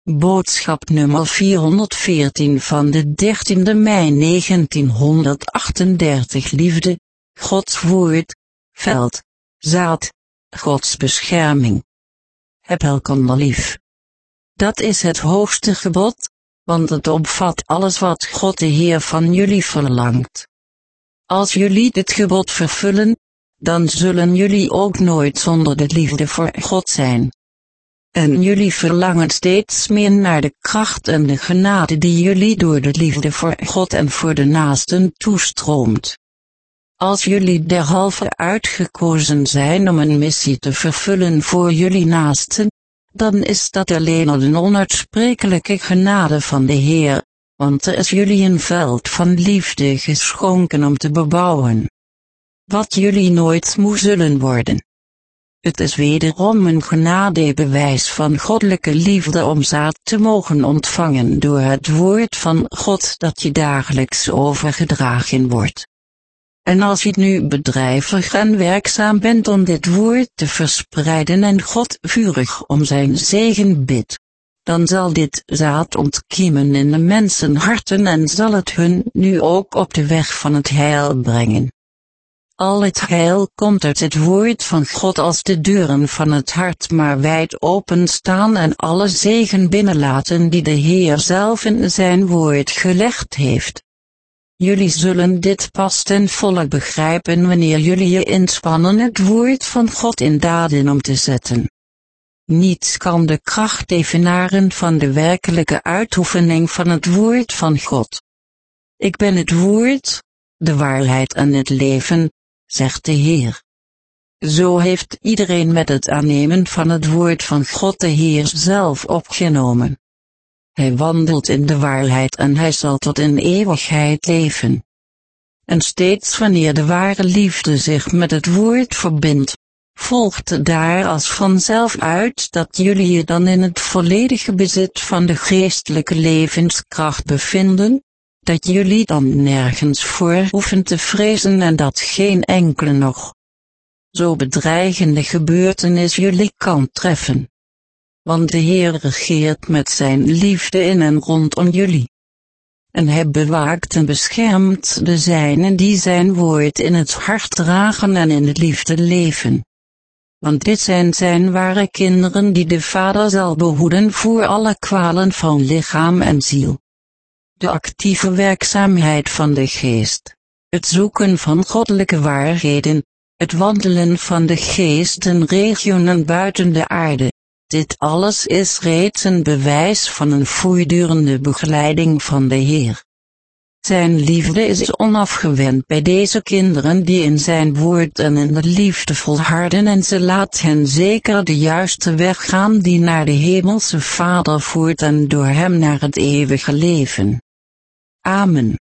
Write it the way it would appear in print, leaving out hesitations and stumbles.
Boodschap nummer 414 van de 13e mei 1938. Liefde, Gods woord, veld, zaad, Gods bescherming. Heb elkander lief. Dat is het hoogste gebod, want het omvat alles wat God de Heer van jullie verlangt. Als jullie dit gebod vervullen, dan zullen jullie ook nooit zonder de liefde voor God zijn. En jullie verlangen steeds meer naar de kracht en de genade die jullie door de liefde voor God en voor de naasten toestroomt. Als jullie derhalve uitgekozen zijn om een missie te vervullen voor jullie naasten, dan is dat alleen al een onuitsprekelijke genade van de Heer, want er is jullie een veld van liefde geschonken om te bebouwen. Wat jullie nooit moe zullen worden. Het is wederom een genadebewijs van goddelijke liefde om zaad te mogen ontvangen door het woord van God dat je dagelijks overgedragen wordt. En als je nu bedrijvig en werkzaam bent om dit woord te verspreiden en God vurig om zijn zegen bidt, dan zal dit zaad ontkiemen in de mensenharten en zal het hun nu ook op de weg van het heil brengen. Al het heil komt uit het woord van God als de deuren van het hart maar wijd open staan en alle zegen binnenlaten die de Heer zelf in zijn woord gelegd heeft. Jullie zullen dit pas ten volle begrijpen wanneer jullie je inspannen het woord van God in daden om te zetten. Niets kan de kracht evenaren van de werkelijke uitoefening van het woord van God. Ik ben het woord, de waarheid en het leven, zegt de Heer. Zo heeft iedereen met het aannemen van het woord van God de Heer zelf opgenomen. Hij wandelt in de waarheid en hij zal tot in eeuwigheid leven. En steeds wanneer de ware liefde zich met het woord verbindt, volgt daar als vanzelf uit dat jullie je dan in het volledige bezit van de geestelijke levenskracht bevinden, dat jullie dan nergens voor hoeven te vrezen en dat geen enkele nog zo bedreigende gebeurtenis jullie kan treffen. Want de Heer regeert met zijn liefde in en rondom jullie. En hij bewaakt en beschermt de zijnen die zijn woord in het hart dragen en in de liefde leven. Want dit zijn zijn ware kinderen die de Vader zal behoeden voor alle kwalen van lichaam en ziel. De actieve werkzaamheid van de geest, het zoeken van goddelijke waarheden, het wandelen van de geest in regionen buiten de aarde, dit alles is reeds een bewijs van een voortdurende begeleiding van de Heer. Zijn liefde is onafgewend bij deze kinderen die in zijn woord en in de liefde volharden en ze laat hen zeker de juiste weg gaan die naar de hemelse Vader voert en door hem naar het eeuwige leven. Amen.